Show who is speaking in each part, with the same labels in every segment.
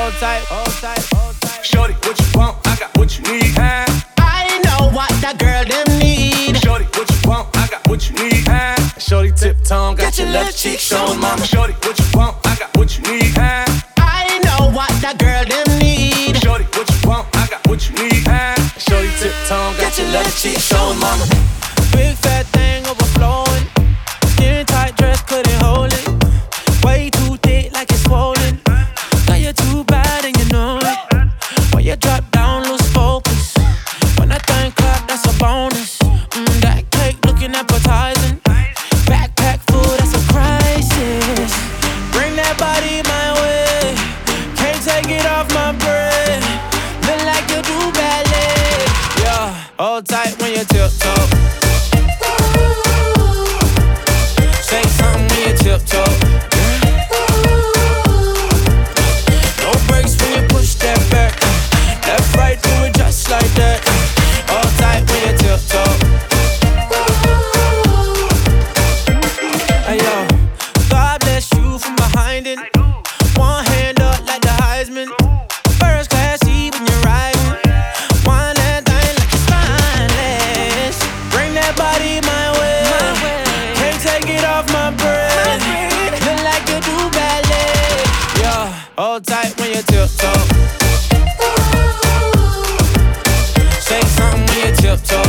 Speaker 1: hold tight, hold tight, hold tight.
Speaker 2: Shorty, what you want? I got what you need.
Speaker 1: I know what that girl them need.
Speaker 2: Shorty, what you want? I got what you need. Shorty tip-tongue, got your left cheek showing, mama. Shorty, what you want? I got what you need.
Speaker 1: I know what that girl them need.
Speaker 2: Shorty, what you want? I got what you need. Shorty tip-tongue, got your left cheek showing, mama.
Speaker 1: Big fat thing overflowing. Skin tight dress couldn't hold it. Way too thick like it's swollen. Now you're too bad and you know it. When you drop down, lose focus. When that thing clap, that's a bonus. That cake looking appetizing. Backpack food, that's a crisis. Bring that body my way. Can't take it off my breath. Look like you do ballet. Yeah, hold tight when you tiptoe. Say something when you tiptoe. No brakes when you push that back. Left, right, do it just like that. Hold tight when you tiptoe. Hey yo, God bless you from behind it. One hand up like the Heisman. First class seat when you're riding. One that thing like it's spineless. Bring that body my way. Can't take it off my breath. Look like you do ballet. Yeah, hold tight when you tiptoe. Say something when you tiptoe.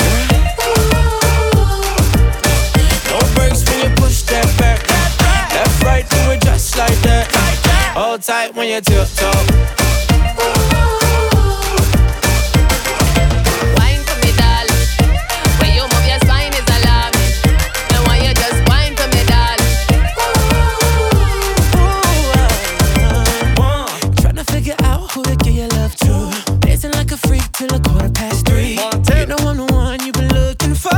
Speaker 1: No brakes when you push that back. Left, right, do it just like that. Hold tight when you tiptoe.
Speaker 3: Wine for me, darling. When you move your spine is alarming. And when you just wine for me, darling.
Speaker 1: Tryna figure out who to give your love to. Dancing like a freak till 3:15. You know I'm the one you've been looking for.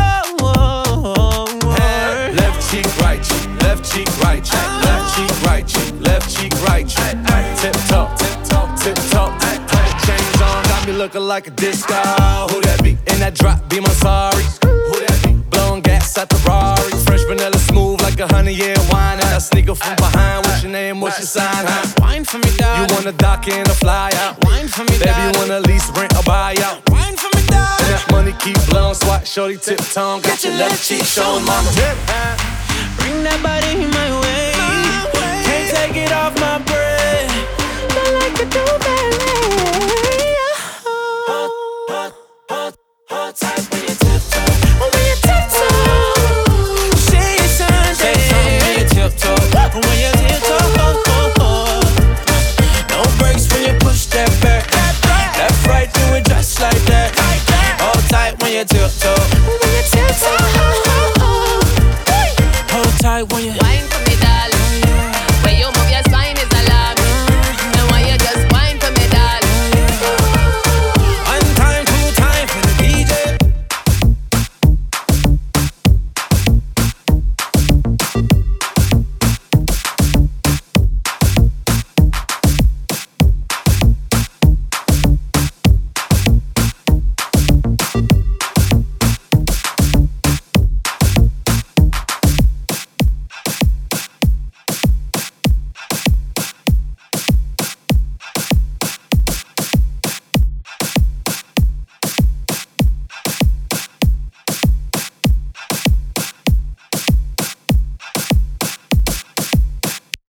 Speaker 2: Left cheek, right cheek, left cheek, right cheek, left cheek, right cheek, left cheek, right cheek. Tip-toe, tip-toe, tip-toe. Chains on, got me looking like a disco. Who that be? In that drop, be my sorry. Who that be? Blowing gas at the Rari. Fresh vanilla smooth like 100-year wine. And I sneak up from behind. What's your name? What's your sign?
Speaker 1: Wine for me, darling.
Speaker 2: You wanna dock in or fly out?
Speaker 1: Wine for me,
Speaker 2: Baby,
Speaker 1: darling.
Speaker 2: you wanna lease, rent, or buy out?
Speaker 1: Wine for me, darling.
Speaker 2: And that money keep blowing, swat, shorty, tip-tongue. Got your left cheek showing, mama.
Speaker 1: Bring that body my way.